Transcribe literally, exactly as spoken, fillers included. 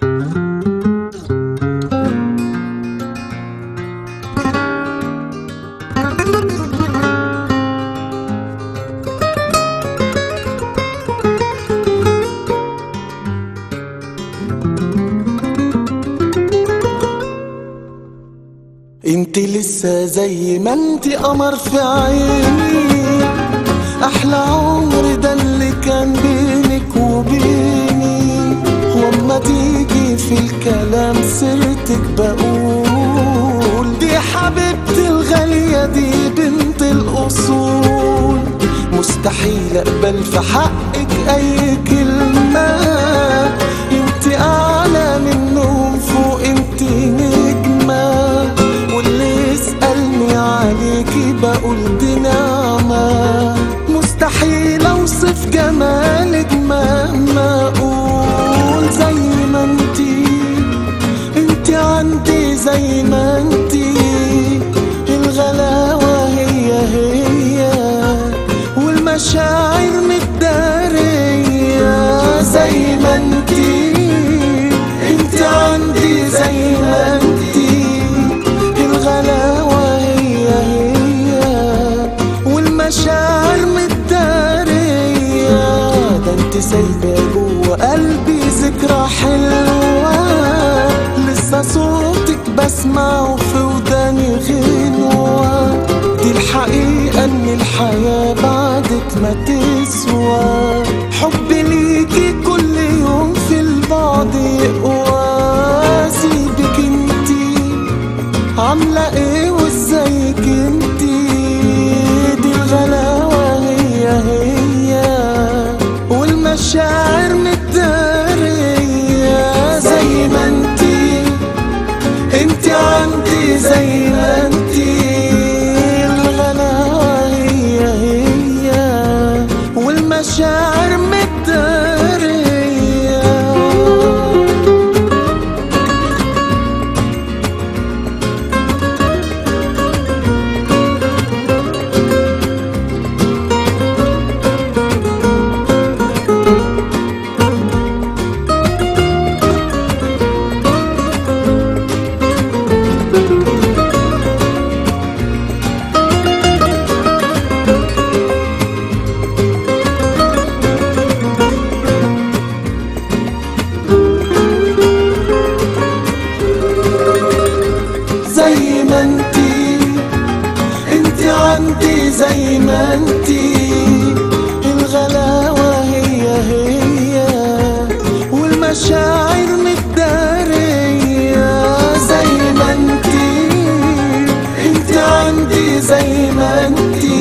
انت لسه زي ما انت قمر في عيني، احلى عمر ده اللي كان بينك وبيني. واما تيجي في الكلام سيرتك بقول دي حبيبتي الغالية، دي بنت الاصول. مستحيل اقبل في حقك اي كلمة، انت اعلى منهم فوق، انت نجمة. واللي يسألني عليكي بقول دي نعمة. مستحيل اوصف جمالك مهما اقول. زي ما انتي انتي عندي، زي ما انتي الغلاوة هي هي، والمشاعر متدارية. زي ما انتي انتي عندي، زي ما انتي الغلاوة هي هي، والمشاعر متدارية. ده انت سايبة جوا قلبي ذكرى حلوة، لسه صوتك بسمعه في وداني غنوة. دي الحقيقة ان الحياة بعدك ما تسوى. حبي ليكي كل يوم في البعد يقوى. سيبك انتي عاملة ايه وازيك انتي، دي الغلاوة هي هي، والمشاعر متدارية. زي ما انتي انتي عندي، زي ما انتي الغلاوة هي هي، والمشاعر متدارية. زي ما انتي انتي عندي، زي ما انتي الغلاوة هي هي، والمشاعر متدارية. زي ما انتي انتي عندي، زي ما انتي